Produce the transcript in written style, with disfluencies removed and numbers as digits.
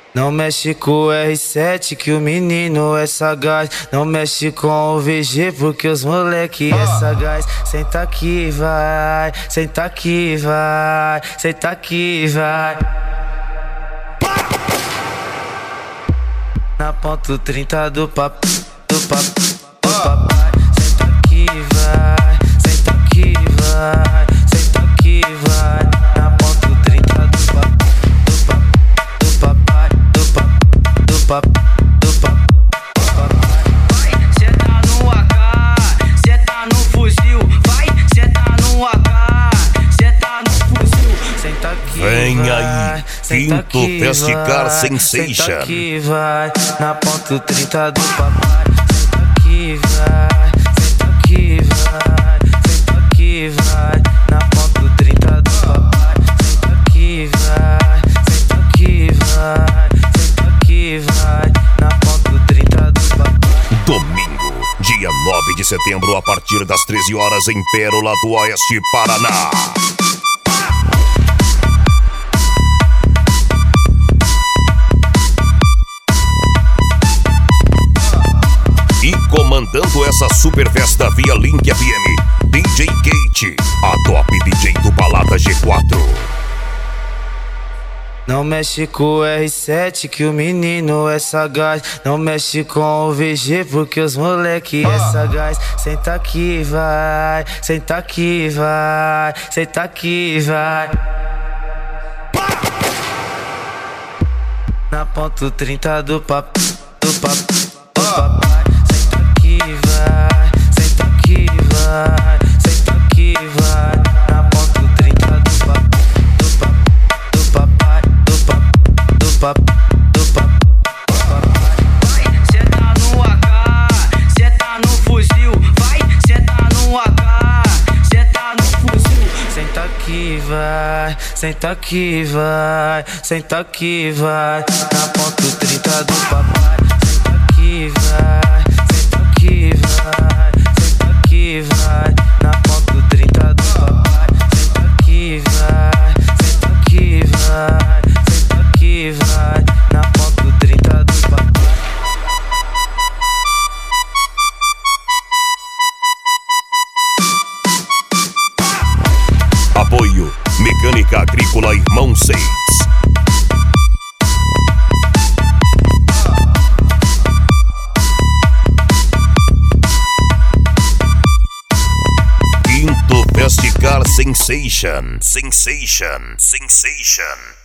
Não mexe com o R7 que o menino é sagaz. Não mexe com o VG porque os moleque é sagaz. Senta aqui, vai, senta aqui, vai, senta aqui, vai. Na ponto 30 do papo, do papo, do papai. Senta aqui, vai, senta aqui, vai, senta aqui, vai. Na ponto 30 do papo, do papo, do papai, do papo, do papo, do papo, do papai. Vai, senta no AK, senta no fuzil. Vai, senta no AK, senta no fuzil. Senta aqui, vem vai, aí, senta Quinto aqui, Festicar vai, Sensation. Senta aqui, vai, na ponto 30 do papai. Senta aqui, vai, senta aqui, vai, senta aqui, vai, na ponto 30 do papai. Senta aqui, vai, senta aqui, vai, senta aqui, vai, na ponto 30 do papai. Domingo, dia 9 de setembro, a partir das 13 horas em Pérola do Oeste, Paraná. E comandando essa super festa via Link FM, DJ Kate, a top DJ do Balada G4. Não mexe com o R7 que o menino é sagaz. Não mexe com o VG porque os moleque é sagaz. Senta aqui, vai, senta aqui, vai, senta aqui, vai. Na ponto 30 do papo, do papo, do papai. Senta aqui, vai, senta aqui, vai, senta aqui, vai. Na ponto 30 do papo, do papo, do papai, do papo, do papo, do papo, do papai. Vai, senta no AK, senta no fuzil. Vai, senta no AK, senta no fuzil. Senta aqui, vai, senta aqui, vai, senta aqui, vai. Na ponto 30 do papai. Senta aqui, vai, senta aqui, vai, senta aqui, vai. Na ponto 30 do papai. Senta aqui, vai, senta aqui, vai, senta aqui, vai. Na ponto 30 do papai. Apoio Mecânica Agrícola Irmão 6. Quinto Festicar Sensation. Sensation. Sensation.